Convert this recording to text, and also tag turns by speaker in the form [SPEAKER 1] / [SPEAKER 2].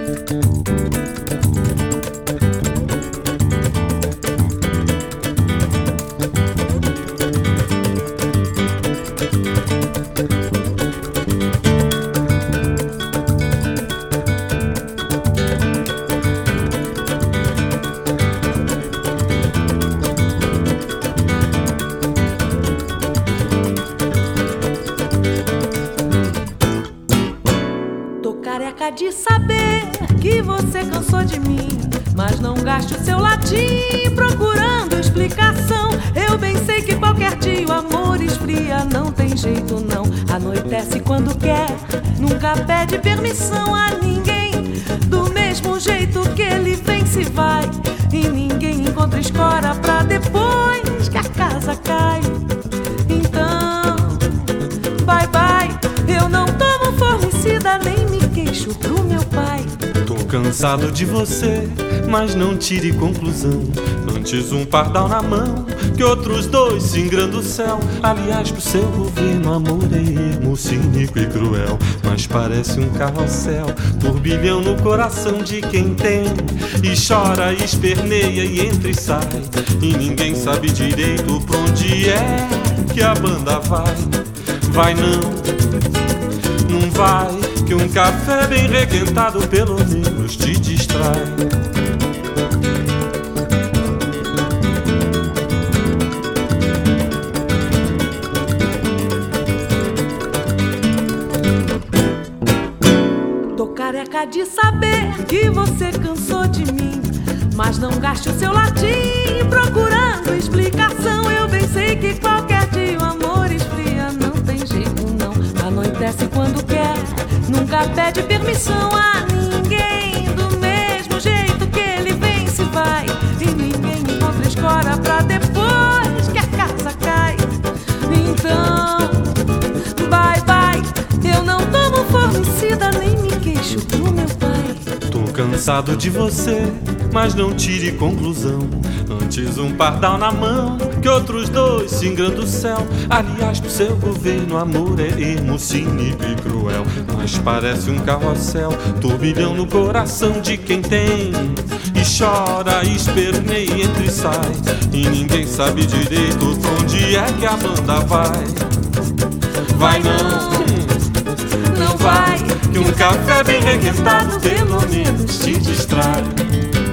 [SPEAKER 1] De saber que você cansou de mim, mas não gaste o seu latim procurando explicação. Eu bem sei que qualquer dia o amor esfria, não tem jeito não. Anoitece quando quer, nunca pede permissão a ninguém. Do mesmo jeito que ele vem se vai, e ninguém encontra escora pra depois que a casa cai. Então, bye bye, eu não tomo fornecida nem me queixo pro meu pai.
[SPEAKER 2] Tô cansado de você, mas não tire conclusão. Antes um pardal na mão que outros dois singrando o céu. Aliás, pro seu governo, amor é ermo, cínico e cruel, mas parece um carrossel, turbilhão no coração de quem tem. E chora, esperneia e entra e sai, e ninguém sabe direito pra onde é que a banda vai. Vai não vai, que um café bem requentado pelo menos te distrai.
[SPEAKER 1] Tô careca de saber que você cansou de mim, mas não gaste o seu latim procurando explicação. Eu bem sei que qualquer dia o amor esfria, não tem jeito não. Anoitece quando quer, nunca pede permissão a ninguém. Do mesmo jeito que ele vem se vai, e ninguém encontra escora pra depois que a casa cai. Então, bye bye, eu não tomo fornecida nem me queixo pro meu pai.
[SPEAKER 2] Tô cansado de você, mas não tire conclusão. Antes um pardal na mão que outros dois singrando o céu. Aliás, pro seu governo, amor é ermo, cínico e cruel, mas parece um carrossel, turbilhão no coração de quem tem. E chora, esperneia, entra e sai, e ninguém sabe direito pra onde é que a banda vai. Vai não vai, que um café bem requentado pelo menos te distrai.